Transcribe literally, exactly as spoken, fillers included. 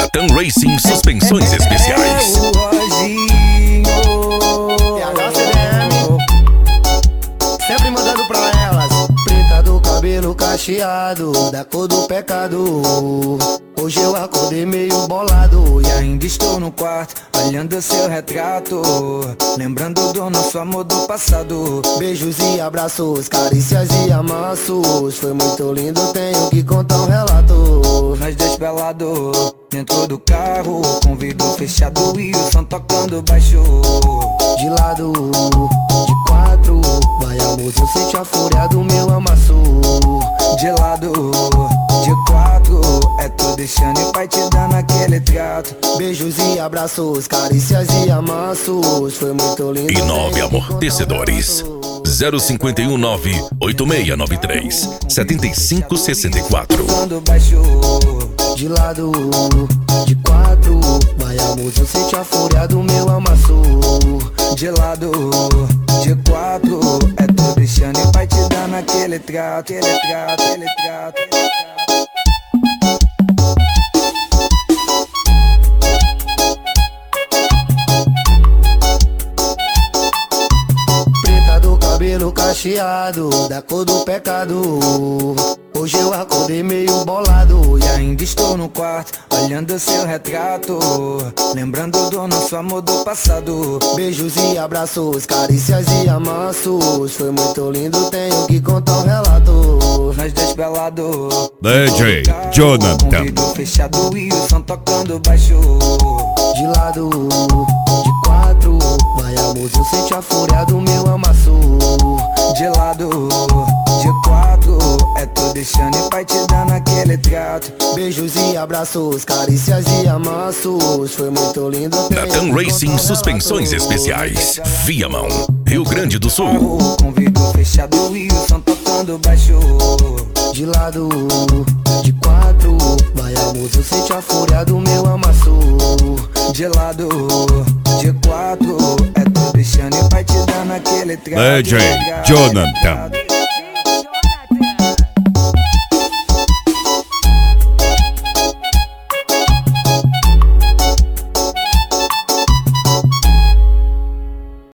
Natan Racing Suspensões Especiais. É o Roginho, P H C D M, sempre mandando pra elas. Preta do cabelo cacheado, da cor do pecado. Hoje eu acordei meio bolado e ainda estou no quarto, olhando seu retrato, lembrando do nosso amor do passado. Beijos e abraços, carícias e amassos. Foi muito lindo, tenho que contar um relato. Nós dois pelados, dentro do carro, com vidro fechado e o som tocando baixo. De lado, de quatro, vai amor, eu sente a fúria do meu amasso. De lado, de quatro, é tu deixando e vai te dando aquele trato. Beijos e abraços, carícias e amassos. Foi muito lindo. E nove amortecedores. zero cinco um nove, oito seis nove três, sete cinco seis quatro. De lado, de quatro, vai amor, eu sente a fúria do meu amasso. De lado, de quatro, é tu deixando e vai te dando aquele trato, aquele trato, aquele trato, aquele trato. Cabelo cacheado, da cor do pecado. Hoje eu acordei meio bolado e ainda estou no quarto, olhando seu retrato, lembrando do nosso amor do passado. Beijos e abraços, carícias e amassos. Foi muito lindo, tenho que contar um relato. Nós dois pelados, D J Jonathan, com vidro fechado e o som tocando baixo. De lado, de quatro, vai amor, eu sente a fúria do meu amasso. De lado, de quatro, é tu deixando e vai te dando aquele trato. Beijos e abraços, carícias e amassos. Foi muito lindo. Natan Racing Suspensões Especiais, Viamão, Rio Grande do Sul. Com vidro fechado e o som tocando baixo. De lado, de quatro, vai amor, eu sente a fúria do meu amasso. De lado, de quatro, é tu deixando e vai te dando aquele trato. D J Jonathan.